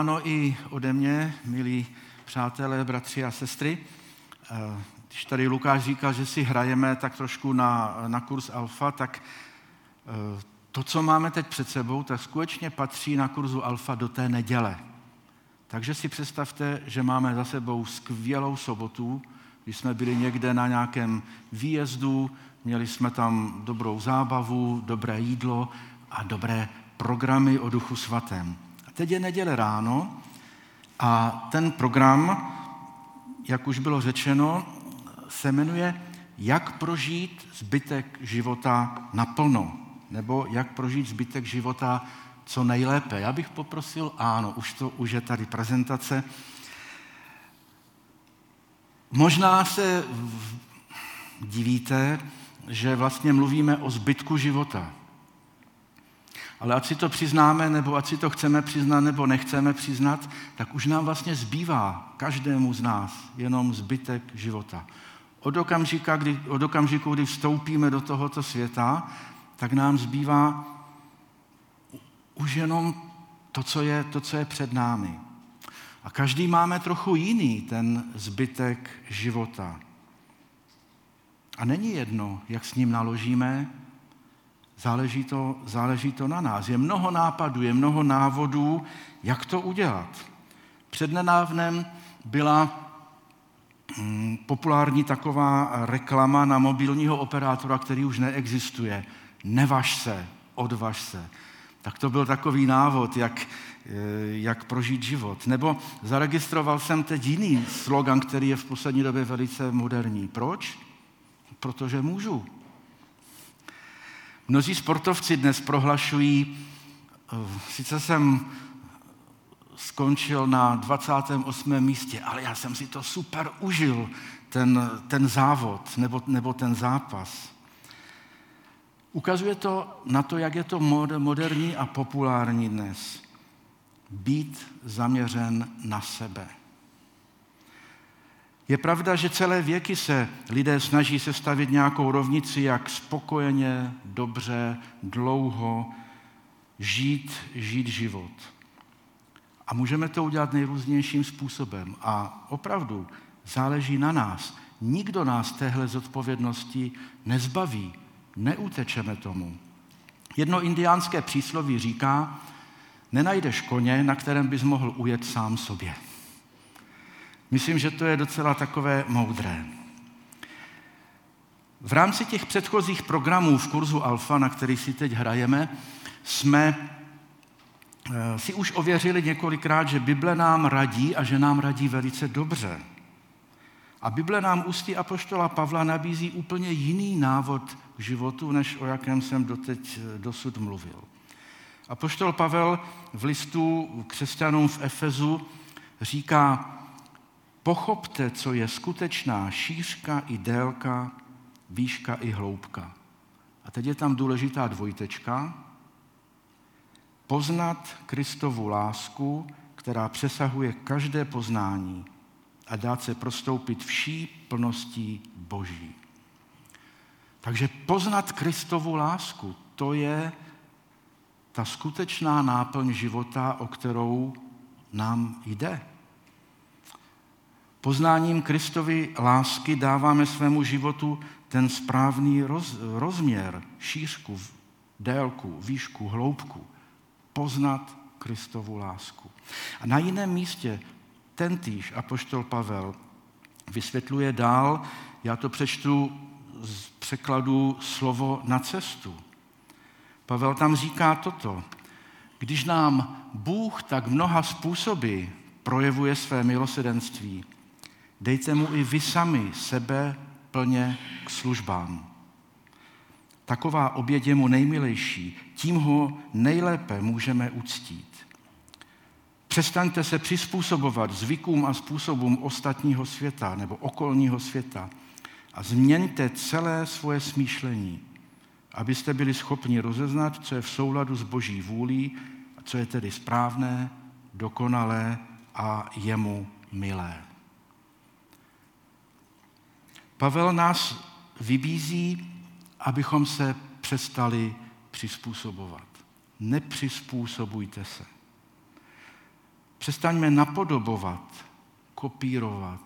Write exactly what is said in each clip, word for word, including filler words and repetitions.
Ano, i ode mě, milí přátelé, bratři a sestry. Když tady Lukáš říkal, že si hrajeme tak trošku na, na kurz Alfa, tak to, co máme teď před sebou, tak skutečně patří na kurzu Alfa do té neděle. Takže si představte, že máme za sebou skvělou sobotu, když jsme byli někde na nějakém výjezdu, měli jsme tam dobrou zábavu, dobré jídlo a dobré programy o Duchu Svatém. A teď je neděle ráno a ten program, jak už bylo řečeno, se jmenuje Jak prožít zbytek života naplno, nebo jak prožít zbytek života co nejlépe. Já bych poprosil, ano, už, to, už je tady prezentace. Možná se divíte, že vlastně mluvíme o zbytku života. Ale ať si to přiznáme, nebo ať si to chceme přiznat, nebo nechceme přiznat, tak už nám vlastně zbývá každému z nás jenom zbytek života. Od okamžika, kdy, od okamžiku, kdy vstoupíme do tohoto světa, tak nám zbývá už jenom to, co je, to, co je před námi. A každý máme trochu jiný ten zbytek života. A není jedno, jak s ním naložíme, záleží to, záleží to na nás. Je mnoho nápadů, je mnoho návodů, jak to udělat. Přednedávnem byla hm, populární taková reklama na mobilního operátora, který už neexistuje. Nevaž se, odvaž se. Tak to byl takový návod, jak, jak prožít život. Nebo zaregistroval jsem teď jiný slogan, který je v poslední době velice moderní. Proč? Protože můžu. Mnozí sportovci dnes prohlašují, sice jsem skončil na dvacátém osmém místě, ale já jsem si to super užil, ten, ten závod nebo, nebo ten zápas. Ukazuje to na to, jak je to moderní a populární dnes. Být zaměřen na sebe. Je pravda, že celé věky se lidé snaží sestavit nějakou rovnici, jak spokojeně, dobře, dlouho žít, žít život. A můžeme to udělat nejrůznějším způsobem. A opravdu záleží na nás. Nikdo nás téhle zodpovědnosti nezbaví. Neutečeme tomu. Jedno indiánské přísloví říká, nenajdeš koně, na kterém bys mohl ujet sám sobě. Myslím, že to je docela takové moudré. V rámci těch předchozích programů v kurzu Alfa, na který si teď hrajeme, jsme si už ověřili několikrát, že Bible nám radí a že nám radí velice dobře. A Bible nám ústy apoštola Pavla nabízí úplně jiný návod k životu, než o jakém jsem doteď dosud mluvil. Apoštol Pavel v listu křesťanům v Efezu říká, pochopte, co je skutečná šířka i délka, výška i hloubka. A teď je tam důležitá dvojtečka. Poznat Kristovu lásku, která přesahuje každé poznání a dát se prostoupit vší plností Boží. Takže poznat Kristovu lásku, to je ta skutečná náplň života, o kterou nám jde. Poznáním Kristovy lásky dáváme svému životu ten správný roz, rozměr, šířku, délku, výšku, hloubku. Poznat Kristovu lásku. A na jiném místě tentýž apoštol Pavel vysvětluje dál, já to přečtu z překladu slovo na cestu. Pavel tam říká toto. Když nám Bůh tak mnoha způsoby projevuje své milosrdenství, dejte mu i vy sami sebe plně k službám. Taková oběť je mu nejmilejší, tím ho nejlépe můžeme uctít. Přestaňte se přizpůsobovat zvykům a způsobům ostatního světa nebo okolního světa a změňte celé svoje smýšlení, abyste byli schopni rozeznat, co je v souladu s Boží vůlí a co je tedy správné, dokonalé a jemu milé. Pavel nás vybízí, abychom se přestali přizpůsobovat. Nepřizpůsobujte se. Přestaňme napodobovat, kopírovat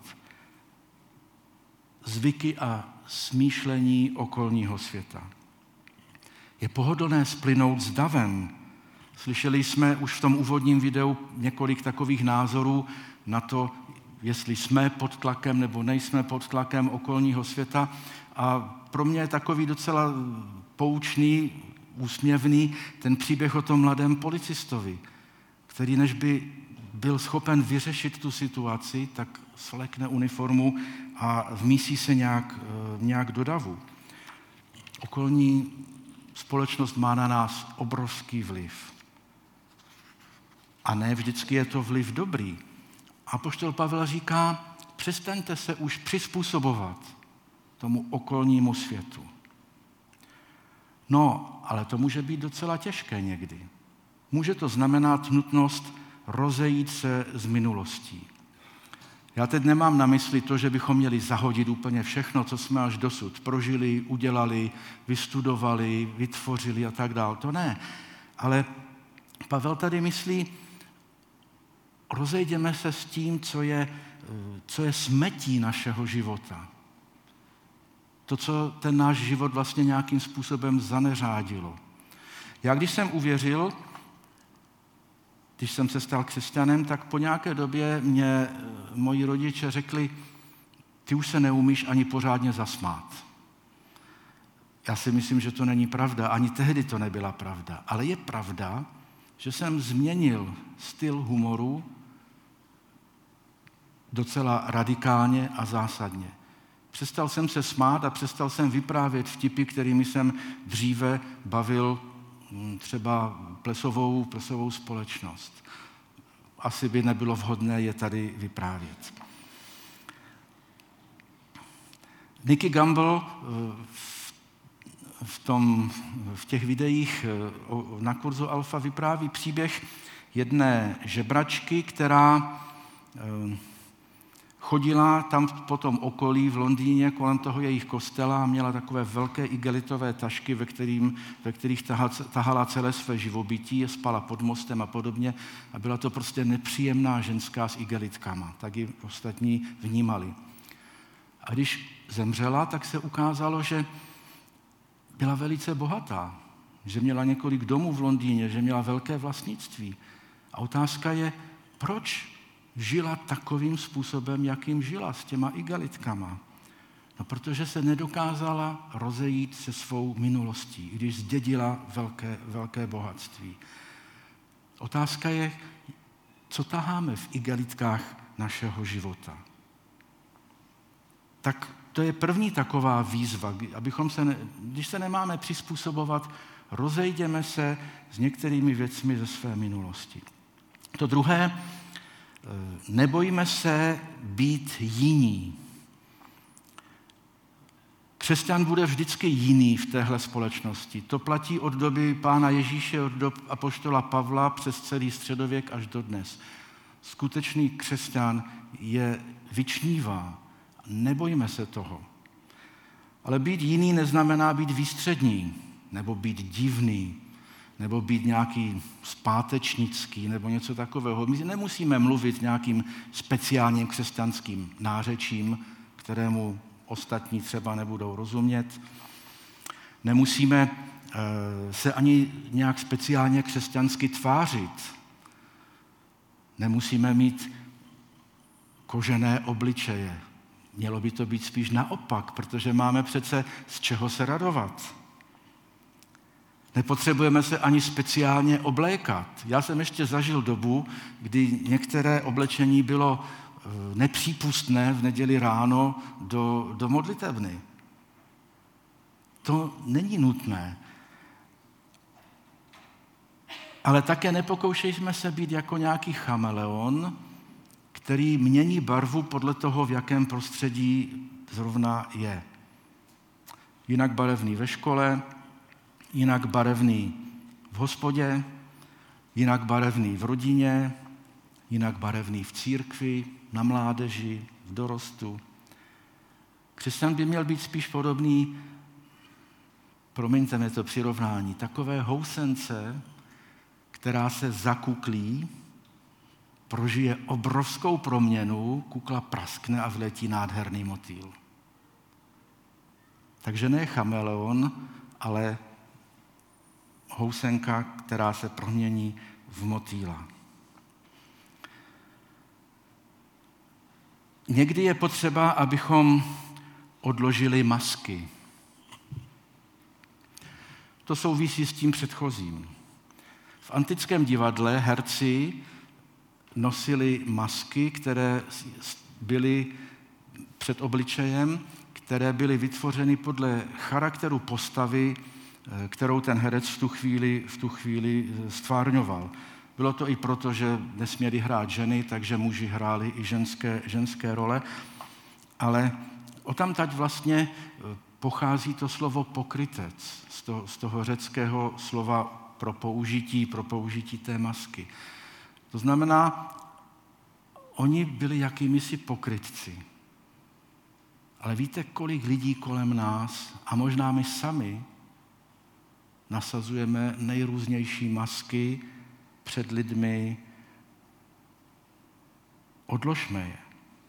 zvyky a smýšlení okolního světa. Je pohodlné splynout s davem. Slyšeli jsme už v tom úvodním videu několik takových názorů na to, jestli jsme pod tlakem nebo nejsme pod tlakem okolního světa. A pro mě je takový docela poučný, úsměvný ten příběh o tom mladém policistovi, který než by byl schopen vyřešit tu situaci, tak svlékne uniformu a vmísí se nějak, nějak do davu. Okolní společnost má na nás obrovský vliv. A ne vždycky je to vliv dobrý. Apoštol Pavel říká, přestaňte se už přizpůsobovat tomu okolnímu světu. No, ale to může být docela těžké někdy. Může to znamenat nutnost rozejít se s minulostí. Já teď nemám na mysli to, že bychom měli zahodit úplně všechno, co jsme až dosud prožili, udělali, vystudovali, vytvořili a tak dále. To ne. Ale Pavel tady myslí, rozejděme se s tím, co je, co je smetí našeho života. To, co ten náš život vlastně nějakým způsobem zaneřádilo. Já když jsem uvěřil, když jsem se stal křesťanem, tak po nějaké době mě moji rodiče řekli, ty už se neumíš ani pořádně zasmát. Já si myslím, že to není pravda, ani tehdy to nebyla pravda. Ale je pravda, že jsem změnil styl humoru docela radikálně a zásadně. Přestal jsem se smát a přestal jsem vyprávět vtipy, kterými jsem dříve bavil třeba plesovou, plesovou společnost. Asi by nebylo vhodné je tady vyprávět. Nicky Gamble v, tom, v těch videích na kurzu Alfa vypráví příběh jedné žebračky, která chodila tam po tom okolí v Londýně kolem toho jejich kostela a měla takové velké igelitové tašky, ve, kterým, ve kterých tahala celé své živobytí, spala pod mostem a podobně. A byla to prostě nepříjemná ženská s igelitkama. Tak ji ostatní vnímali. A když zemřela, tak se ukázalo, že byla velice bohatá. Že měla několik domů v Londýně, že měla velké vlastnictví. A otázka je, proč žila takovým způsobem, jakým žila, s těma igelitkama. No, protože se nedokázala rozejít se svou minulostí, i když zdědila velké, velké bohatství. Otázka je, co taháme v igelitkách našeho života. Tak to je první taková výzva, abychom se, ne, když se nemáme přizpůsobovat, rozejděme se s některými věcmi ze své minulosti. To druhé, nebojme se být jiní. Křesťan bude vždycky jiný v téhle společnosti. To platí od doby Pána Ježíše, od dob apoštola Pavla přes celý středověk až do dnes. Skutečný křesťan je vyčnívá. Nebojme se toho. Ale být jiný neznamená být výstřední, nebo být divný, nebo být nějaký zpátečnický, nebo něco takového. My nemusíme mluvit nějakým speciálním křesťanským nářečím, kterému ostatní třeba nebudou rozumět. Nemusíme se ani nějak speciálně křesťansky tvářit. Nemusíme mít kožené obličeje. Mělo by to být spíš naopak, protože máme přece z čeho se radovat. Nepotřebujeme se ani speciálně oblékat. Já jsem ještě zažil dobu, kdy některé oblečení bylo nepřípustné v neděli ráno do, do modlitebny. To není nutné. Ale také nepokoušejme se být jako nějaký chameleon, který mění barvu podle toho, v jakém prostředí zrovna je. Jinak barevný ve škole, jinak barevný v hospodě, jinak barevný v rodině, jinak barevný v církvi, na mládeži, v dorostu. Křesťan by měl být spíš podobný, promiňte mi to přirovnání, takové housence, která se zakuklí prožije obrovskou proměnu, kukla praskne a vletí nádherný motýl. Takže ne chameleon, ale housenka, která se promění v motýla. Někdy je potřeba, abychom odložili masky. To souvisí s tím předchozím. V antickém divadle herci nosili masky, které byly před obličejem, které byly vytvořeny podle charakteru postavy, kterou ten herec v tu chvíli, v tu chvíli stvárňoval. Bylo to i proto, že nesměli hrát ženy, takže muži hráli i ženské, ženské role, ale odtamtud vlastně pochází to slovo pokrytec, z toho, z toho řeckého slova pro použití, pro použití té masky. To znamená, oni byli jakýmisi pokrytci. Ale víte, kolik lidí kolem nás, a možná my sami, nasazujeme nejrůznější masky před lidmi. Odložme je.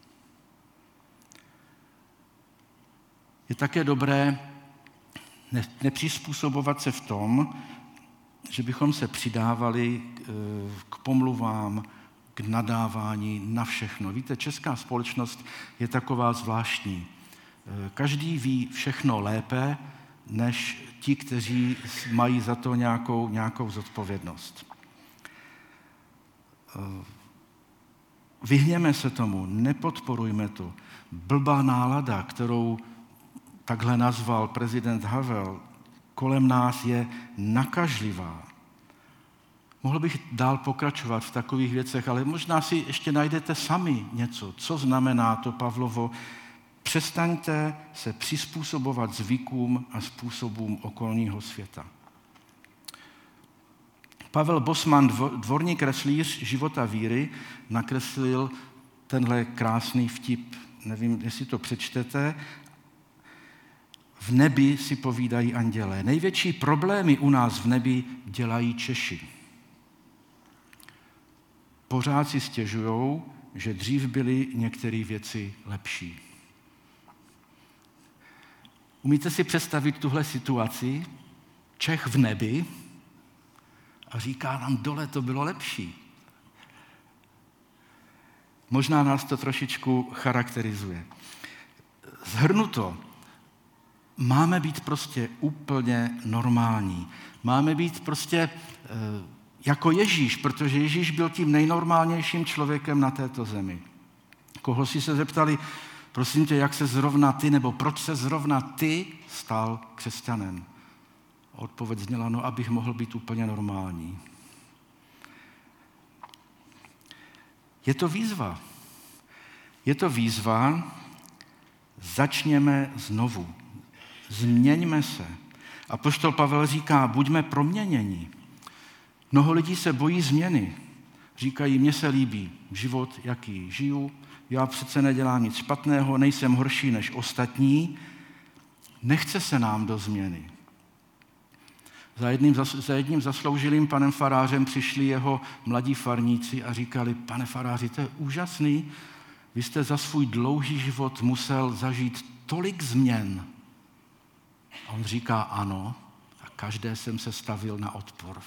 Je také dobré nepřizpůsobovat se v tom, že bychom se přidávali k pomluvám, k nadávání na všechno. Víte, česká společnost je taková zvláštní. Každý ví všechno lépe, než ti, kteří mají za to nějakou, nějakou zodpovědnost. Vyhněme se tomu, nepodporujme to. Blbá nálada, kterou takhle nazval prezident Havel, kolem nás je nakažlivá. Mohl bych dál pokračovat v takových věcech, ale možná si ještě najdete sami něco, co znamená to Pavlovo. Přestaňte se přizpůsobovat zvykům a způsobům okolního světa. Pavel Bosman, dvorní kreslíř života víry, nakreslil tenhle krásný vtip. Nevím, jestli to přečtete. V nebi si povídají andělé. Největší problémy u nás v nebi dělají Češi. Pořád si stěžujou, že dřív byly některé věci lepší. Umíte si představit tuhle situaci? Čech v nebi a říká nám, dole to bylo lepší. Možná nás to trošičku charakterizuje. Shrnuto, máme být prostě úplně normální. Máme být prostě e, jako Ježíš, protože Ježíš byl tím nejnormálnějším člověkem na této zemi. Koho si se zeptali, prosím tě, jak se zrovna ty, nebo proč se zrovna ty stal křesťanem? Odpověď zněla, no, abych mohl být úplně normální. Je to výzva. Je to výzva, začněme znovu. Změňme se. Apoštol Pavel říká, buďme proměněni. Mnoho lidí se bojí změny. Říkají, mně se líbí život, jaký žiju, já přece nedělám nic špatného, nejsem horší než ostatní. Nechce se nám do změny. Za jedním, za jedním zasloužilým panem farářem přišli jeho mladí farníci a říkali, pane faráři, to je úžasný, vy jste za svůj dlouhý život musel zažít tolik změn. A on říká ano, a každé jsem se stavil na odpor.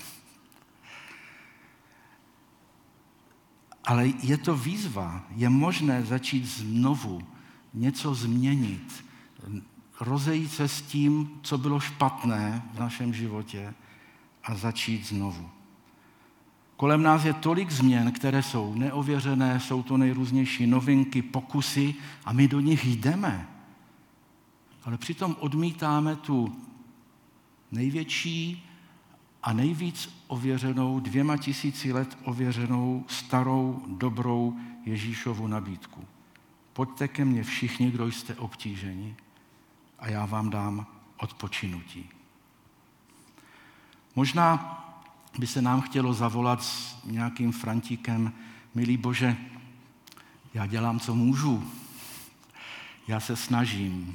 Ale je to výzva, je možné začít znovu, něco změnit, rozejít se s tím, co bylo špatné v našem životě a začít znovu. Kolem nás je tolik změn, které jsou neověřené, jsou to nejrůznější novinky, pokusy a my do nich jdeme. Ale přitom odmítáme tu největší a nejvíc ověřenou, dvěma tisíci let ověřenou, starou, dobrou Ježíšovu nabídku. Pojďte ke mně všichni, kdo jste obtíženi, a já vám dám odpočinutí. Možná by se nám chtělo zavolat s nějakým Frantíkem, milý Bože, já dělám, co můžu, já se snažím.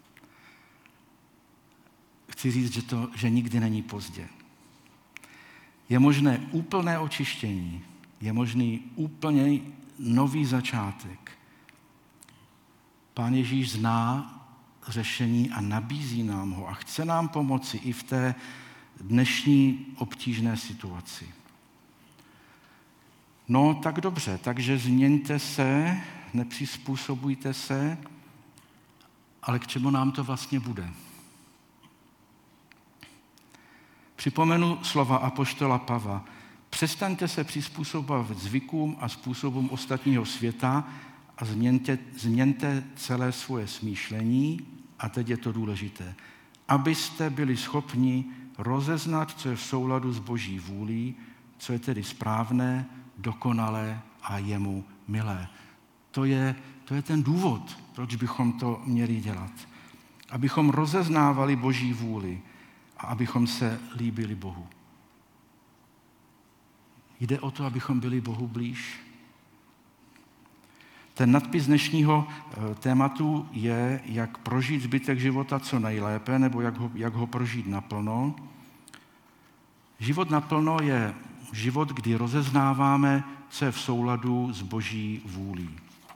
Chci říct, že, to, že nikdy není pozdě. Je možné úplné očištění, Je možný úplně nový začátek. Pán Ježíš zná řešení a nabízí nám ho a chce nám pomoci i v té dnešní obtížné situaci. No tak dobře, takže změňte se, nepřizpůsobujte se, ale k čemu nám to vlastně bude? Připomenu slova apoštola Pavla. Přestaňte se přizpůsobovat zvykům a způsobům ostatního světa a změňte, změňte celé svoje smýšlení, a teď je to důležité, abyste byli schopni rozeznat, co je v souladu s Boží vůlí, co je tedy správné, dokonalé a jemu milé. To je, to je ten důvod, proč bychom to měli dělat. Abychom rozeznávali Boží vůli a abychom se líbili Bohu. Jde o to, abychom byli Bohu blíž. Ten nadpis dnešního tématu je, jak prožít zbytek života co nejlépe, nebo jak ho, jak ho prožít naplno. Život naplno je život, kdy rozeznáváme, co je v souladu s Boží vůlí.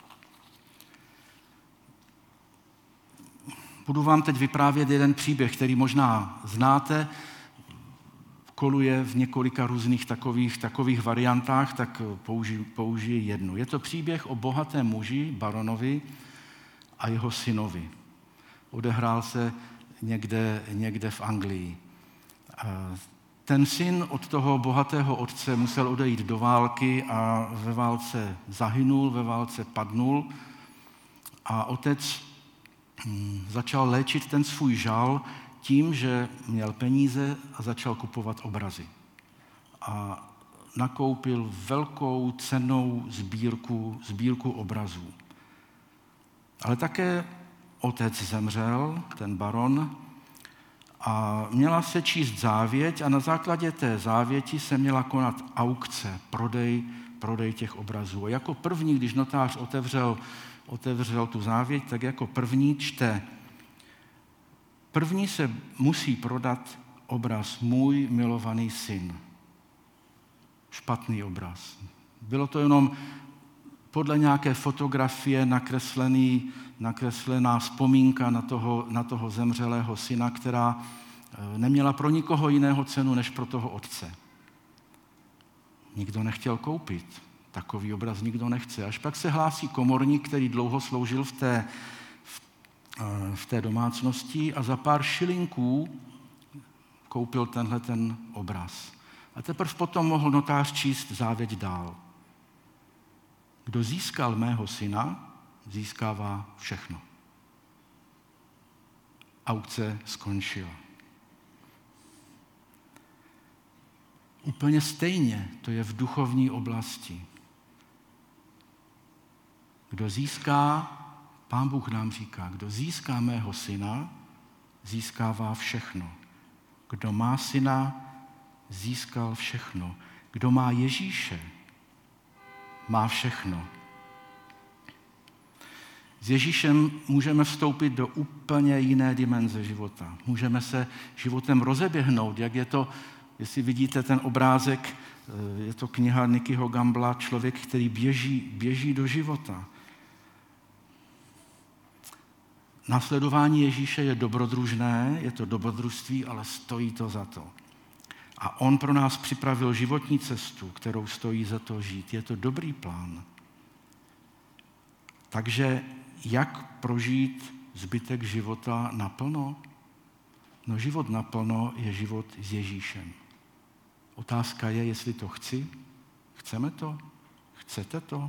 Budu vám teď vyprávět jeden příběh, který možná znáte, koluje v několika různých takových, takových variantách, tak použiji, použiji jednu. Je to příběh o bohatém muži, baronovi a jeho synovi. Odehrál se někde, někde v Anglii. Ten syn od toho bohatého otce musel odejít do války a ve válce zahynul, ve válce padnul a otec začal léčit ten svůj žal tím, že měl peníze a začal kupovat obrazy. A nakoupil velkou cennou sbírku, sbírku obrazů. Ale také otec zemřel, ten baron, a měla se číst závěť a na základě té závěti se měla konat aukce, prodej, prodej těch obrazů. A jako první, když notář otevřel, otevřel tu závěť, tak jako první čte: první se musí prodat obraz Můj milovaný syn. Špatný obraz. Bylo to jenom podle nějaké fotografie nakreslený, nakreslená vzpomínka na toho, na toho zemřelého syna, která neměla pro nikoho jiného cenu, než pro toho otce. Nikdo nechtěl koupit. Takový obraz nikdo nechce. Až pak se hlásí komorník, který dlouho sloužil v té, v, v té domácnosti a za pár šilinků koupil tenhle ten obraz. A teprve potom mohl notář číst závěť dál. Kdo získal mého syna, získává všechno. Aukce skončila. Úplně stejně to je v duchovní oblasti. Kdo získá, Pán Bůh nám říká, kdo získá mého syna, získává všechno. Kdo má syna, získal všechno. Kdo má Ježíše, má všechno. S Ježíšem můžeme vstoupit do úplně jiné dimenze života. Můžeme se životem rozeběhnout, jak je to, jestli vidíte ten obrázek, je to kniha Nickyho Gambla, člověk, který běží, běží do života. Následování Ježíše je dobrodružné, je to dobrodružství, ale stojí to za to. A on pro nás připravil životní cestu, kterou stojí za to žít. Je to dobrý plán. Takže jak prožít zbytek života naplno? No život naplno je život s Ježíšem. Otázka je, jestli to chci. Chceme to? Chcete to?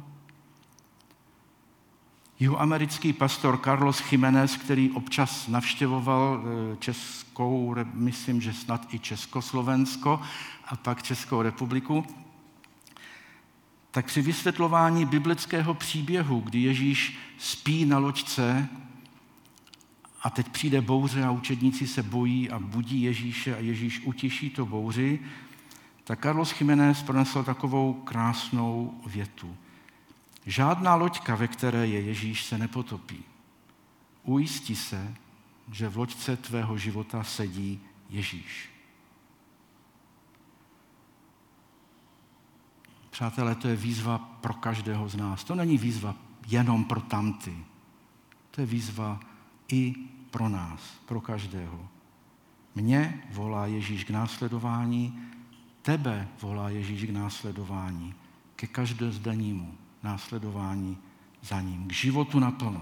Jihoamerický pastor Carlos Jiménez, který občas navštěvoval Českou, myslím, že snad i Československo a pak Českou republiku, tak při vysvětlování biblického příběhu, kdy Ježíš spí na loďce a teď přijde bouře a učedníci se bojí a budí Ježíše a Ježíš utiší to bouři, tak Carlos Jiménez pronesl takovou krásnou větu. Žádná loďka, ve které je Ježíš, se nepotopí. Ujistí se, že v loďce tvého života sedí Ježíš. Přátelé, to je výzva pro každého z nás. To není výzva jenom pro tamty. To je výzva i pro nás, pro každého. Mě volá Ježíš k následování, tebe volá Ježíš k následování, ke každodennímu následování za ním, k životu naplno.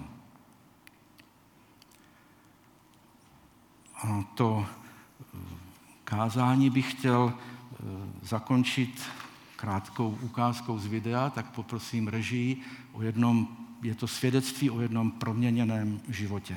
A to kázání bych chtěl zakončit krátkou ukázkou z videa, tak poprosím režii o jednom, je to svědectví o jednom proměněném životě.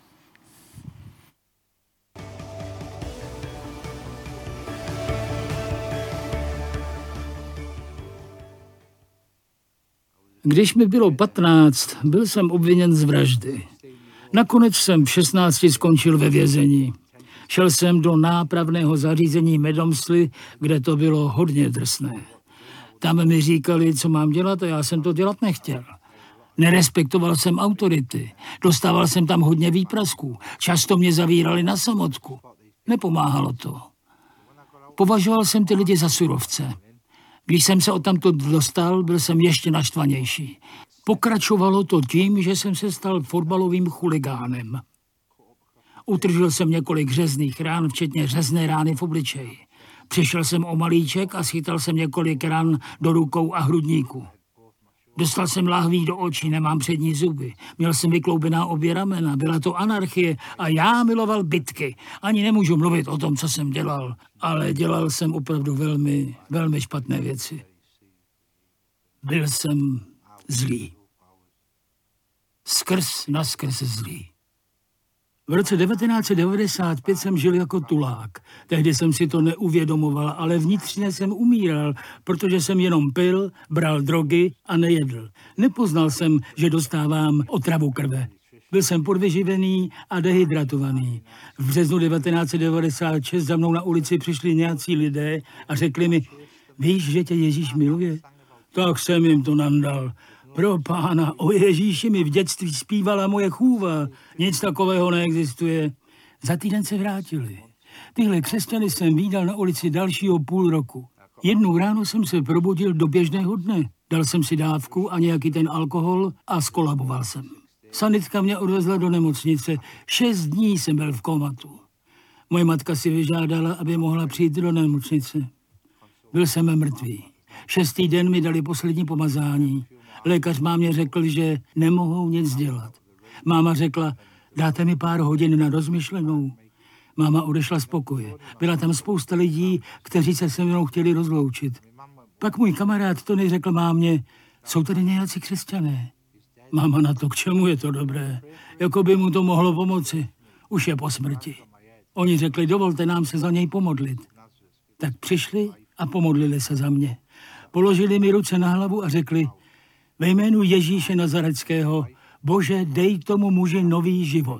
Když mi bylo patnáct, byl jsem obviněn z vraždy. Nakonec jsem v šestnácti skončil ve vězení. Šel jsem do nápravného zařízení Medomsly, kde to bylo hodně drsné. Tam mi říkali, co mám dělat, a já jsem to dělat nechtěl. Nerespektoval jsem autority. Dostával jsem tam hodně výprasků. Často mě zavírali na samotku. Nepomáhalo to. Považoval jsem ty lidi za surovce. Když jsem se odtamtud dostal, byl jsem ještě naštvanější. Pokračovalo to tím, že jsem se stal fotbalovým chuligánem. Utržil jsem několik řezných rán, včetně řezné rány v obličeji. Přišel jsem o malíček a schytal jsem několik ran do rukou a hrudníku. Dostal jsem lahví do očí, nemám přední zuby. Měl jsem vykloubená obě ramena, byla to anarchie a já miloval bitky. Ani nemůžu mluvit o tom, co jsem dělal, ale dělal jsem opravdu velmi, velmi špatné věci. Byl jsem zlý. Skrz naskrz zlý. V roce devatenáct set devadesát pět jsem žil jako tulák. Tehdy jsem si to neuvědomoval, ale vnitřně jsem umíral, protože jsem jenom pil, bral drogy a nejedl. Nepoznal jsem, že dostávám otravu krve. Byl jsem podvyživený a dehydratovaný. V březnu devatenáct set devadesát šest za mnou na ulici přišli nějací lidé a řekli mi, víš, že tě Ježíš miluje? Tak jsem jim to nandal. Pro pána, o Ježíši mi v dětství zpívala moje chůva. Nic takového neexistuje. Za týden se vrátili. Tyhle křesťany jsem vídal na ulici dalšího půl roku. Jednou ráno jsem se probudil do běžného dne. Dal jsem si dávku a nějaký ten alkohol a skolaboval jsem. Sanitka mě odvezla do nemocnice. Šest dní jsem byl v komatu. Moje matka si vyžádala, aby mohla přijít do nemocnice. Byl jsem mrtvý. Šestý den mi dali poslední pomazání. Lékař mámě řekl, že nemohou nic dělat. Máma řekla, dáte mi pár hodin na rozmyšlenou. Máma odešla z pokoje. Byla tam spousta lidí, kteří se se mnou chtěli rozloučit. Pak můj kamarád Tony řekl mámě, jsou tady nějací křesťané. Máma na to, k čemu je to dobré? Jako by mu to mohlo pomoci. Už je po smrti. Oni řekli, dovolte nám se za něj pomodlit. Tak přišli a pomodlili se za mě. Položili mi ruce na hlavu a řekli, ve jménu Ježíše Nazareckého, Bože, dej tomu muži nový život.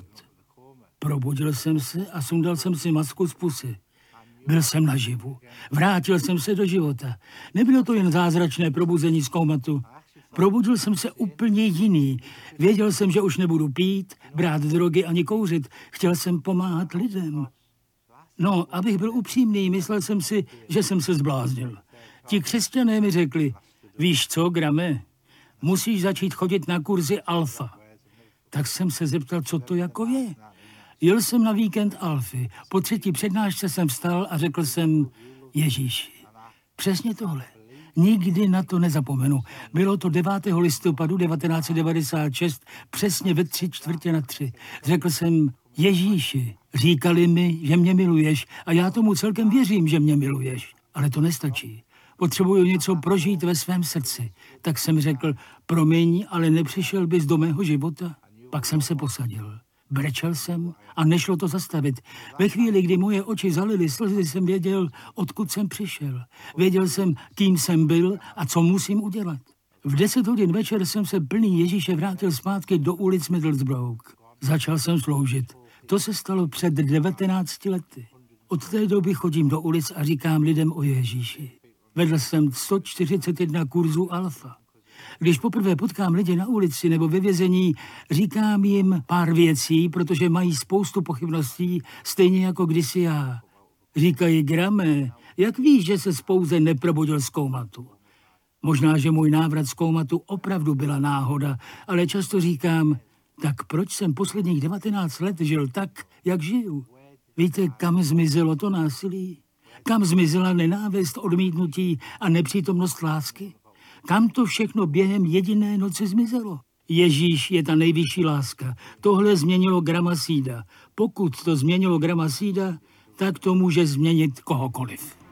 Probudil jsem se a sundal jsem si masku z pusy. Byl jsem naživu. Vrátil jsem se do života. Nebylo to jen zázračné probuzení z komatu. Probudil jsem se úplně jiný. Věděl jsem, že už nebudu pít, brát drogy ani kouřit. Chtěl jsem pomáhat lidem. No, abych byl upřímný, myslel jsem si, že jsem se zbláznil. Ti křesťané mi řekli, víš co, Grame, musíš začít chodit na kurzy Alfa. Tak jsem se zeptal, co to jako je. Jel jsem na víkend Alfy. Po třetí přednášce jsem vstal a řekl jsem, Ježíši, přesně tohle. Nikdy na to nezapomenu. Bylo to devátého listopadu devatenáct set devadesát šest, přesně ve tři čtvrtě na tři. Řekl jsem, Ježíši, říkali mi, že mě miluješ a já tomu celkem věřím, že mě miluješ. Ale to nestačí. Potřebuju něco prožít ve svém srdci. Tak jsem řekl, promiň, ale nepřišel bys do mého života? Pak jsem se posadil. Brečel jsem a nešlo to zastavit. Ve chvíli, kdy moje oči zalily slzy, jsem věděl, odkud jsem přišel. Věděl jsem, kým jsem byl a co musím udělat. V deset hodin večer jsem se plný Ježíše vrátil zpátky do ulic Middlesbrough. Začal jsem sloužit. To se stalo před devatenácti lety. Od té doby chodím do ulic a říkám lidem o Ježíši. Vedl jsem sto čtyřicet jedna kurzů Alfa. Když poprvé potkám lidi na ulici nebo ve vězení, říkám jim pár věcí, protože mají spoustu pochybností, stejně jako kdysi já. Říkají, Grame, jak víš, že se pouze neprobudil z komatu? Možná, že můj návrat z kómatu opravdu byla náhoda, ale často říkám, tak proč jsem posledních devatenáct let žil tak, jak žiju? Víte, kam zmizelo to násilí? Kam zmizela nenávist, odmítnutí a nepřítomnost lásky? Kam to všechno během jediné noci zmizelo? Ježíš je ta nejvyšší láska. Tohle změnilo Grammasida. Pokud to změnilo Grammasida, tak to může změnit kohokoliv.